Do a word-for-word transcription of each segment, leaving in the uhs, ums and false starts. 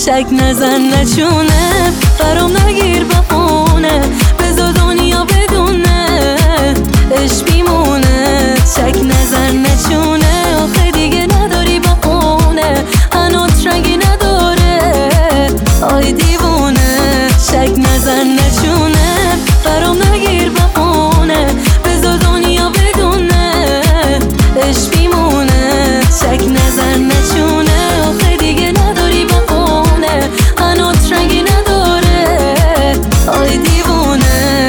شک نزن نچونه، برام نگیر بهونه، بذار دنیا بدونه عشق میمونه. شک نزن نچونه، آخه دیگه نداری بهونه، هنوز رنگی نداره آی دیوونه. شک نزن نچونه، برام نگیر بهونه، بذار دنیا بدونه عشق میمونه. شک نزن نچونه، آخه دیگه نداری بهونه، هنوز رنگی نداره آی دیوونه.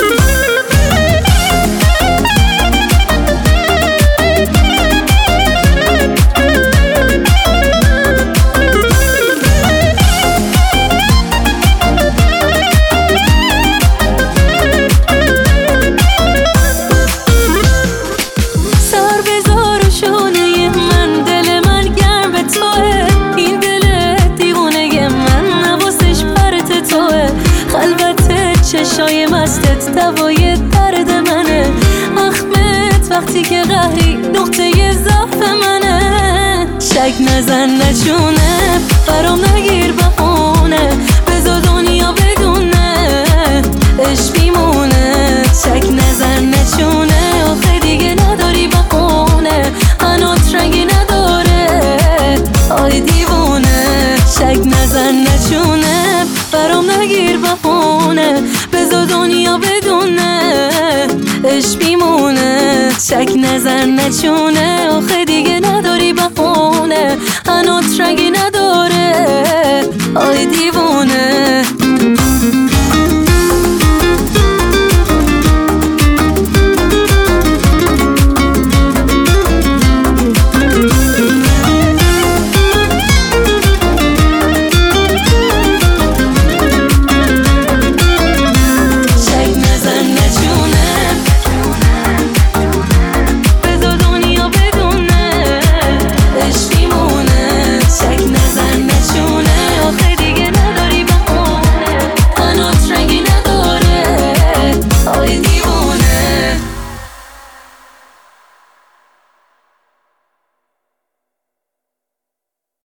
چشای مستت دوای درد منه، اخمت وقتی که قهری نقطه ضعف منه. شک نزن نچونه، برام نگیر بهونه، بذار دنیا بدونه عشق میمونه. شک نزن نچونه، آخه دیگه نداری بهونه، هنوز رنگی نداره آی دیوونه. شک نزن نچونه، برام نگیر بهونه، بذار دنیا بدونه عشق میمونه. شک نزن نچونه، آخه دیگه نداره